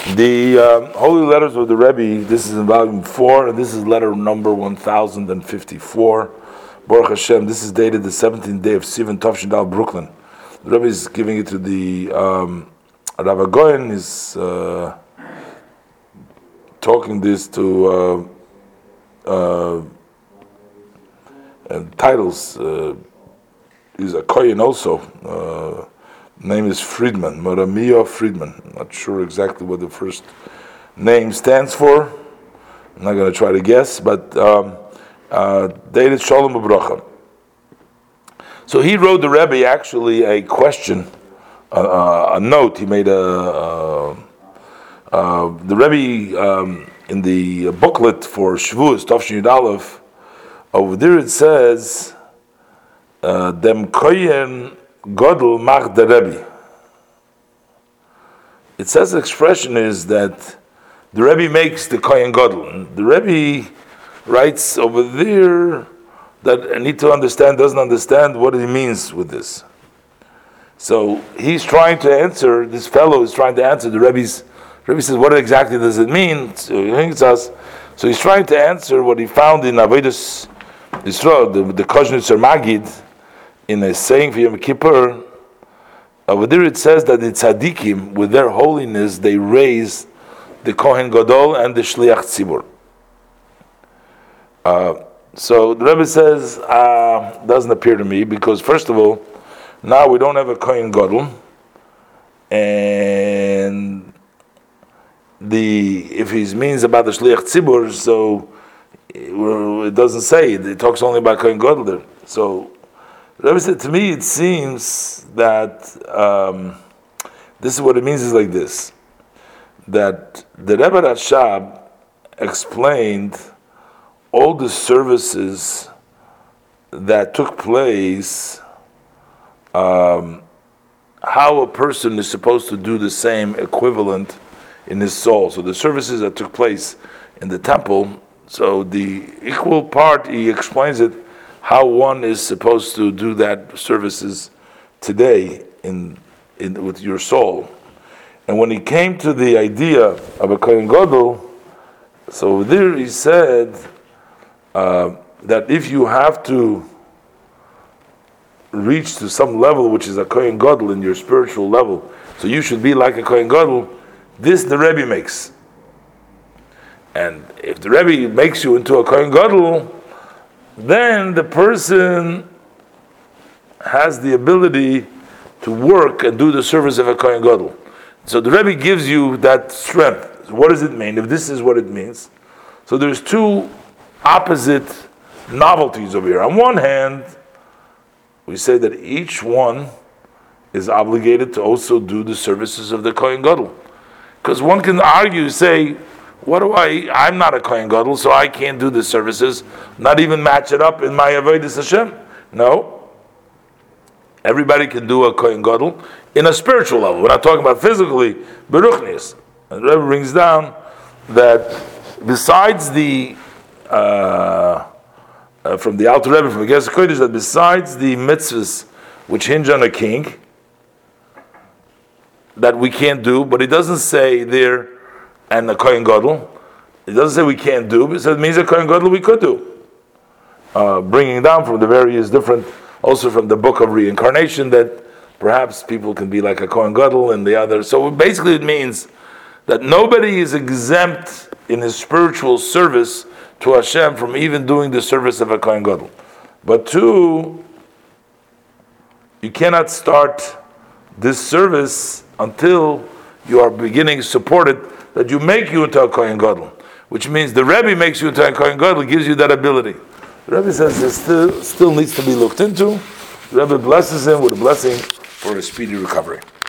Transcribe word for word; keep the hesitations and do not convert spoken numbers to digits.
The um, Holy Letters of the Rebbe, this is in volume four, and this is letter number one thousand fifty-four. Baruch Hashem, this is dated the seventeenth day of Sivan Tovshin Brooklyn. The Rebbe is giving it to the um, Rav Goyen, is uh, talking this to uh, uh, and titles. Uh, he's a Kohen also. Uh, name is Friedman, Maramia Friedman. Not sure exactly what the first name stands for. I'm not going to try to guess, but um, uh, dated Shalom Ubracha. So he wrote the Rebbe actually a question, uh, a note. He made a uh, uh, the Rebbe um, in the booklet for Shavuos Tovshin Yud Aleph. Over there it says, uh, "Dem Kohen Godel mach the Rebbe." It says the expression is that the Rebbe makes the Kohen Godel. The Rebbe writes over there that I need to understand, doesn't understand what he means with this. So he's trying to answer, this fellow is trying to answer the Rebbe's, Rebbe says, what exactly does it mean? So he thinks us. So he's trying to answer what he found in Avodas Yisrael, the, the Kozhnitzer Magid, in a saying for Yom Kippur. Over there it says that the tzaddikim, with their holiness, they raise the Kohen Gadol and the Shliach Tzibur. Uh, so the Rebbe says, uh, doesn't appear to me, because first of all, now we don't have a Kohen Gadol, and the if he means about the Shliach Tzibur, so it doesn't say it, it talks only about Kohen Gadol there. So the Rebbe said, to me it seems that um, this is what it means is like this, that the Rebbe Rashab explained all the services that took place, um, how a person is supposed to do the same equivalent in his soul. So the services that took place in the temple, so the equal part, he explains it, how one is supposed to do that services today in, in with your soul. And when he came to the idea of a Kohen Gadol, so there he said uh, that if you have to reach to some level which is a Kohen Gadol in your spiritual level, so you should be like a Kohen Gadol, this the Rebbe makes. And if the Rebbe makes you into a Kohen Gadol, then the person has the ability to work and do the service of a Kohen Gadol. So the Rebbe gives you that strength. What does it mean? If this is what it means, so there's two opposite novelties over here. On one hand, we say that each one is obligated to also do the services of the Kohen Gadol. Because one can argue, say, what do I, I'm not a Kohen Gadol, so I can't do the services, not even match it up in my Avodas Hashem. No. Everybody can do a Kohen Gadol in a spiritual level. We're not talking about physically, Beruchnius. And the Rebbe brings down that besides the, uh, uh, from the Alter Rebbe, from the Gezer Kodesh, that besides the mitzvahs which hinge on a king, that we can't do, but it doesn't say there, and the Kohen Gadol, it doesn't say we can't do, but it means a Kohen Gadol we could do. Uh, bringing down from the various different, also from the book of reincarnation, that perhaps people can be like a Kohen Gadol and the other. So basically it means that nobody is exempt in his spiritual service to Hashem from even doing the service of a Kohen Gadol. But two, you cannot start this service until you are beginning supported that you make you into a Kohen Gadol, which means the Rebbe makes you into a Kohen Gadol, gives you that ability. The Rebbe says this still, still needs to be looked into. The Rebbe blesses him with a blessing for a speedy recovery.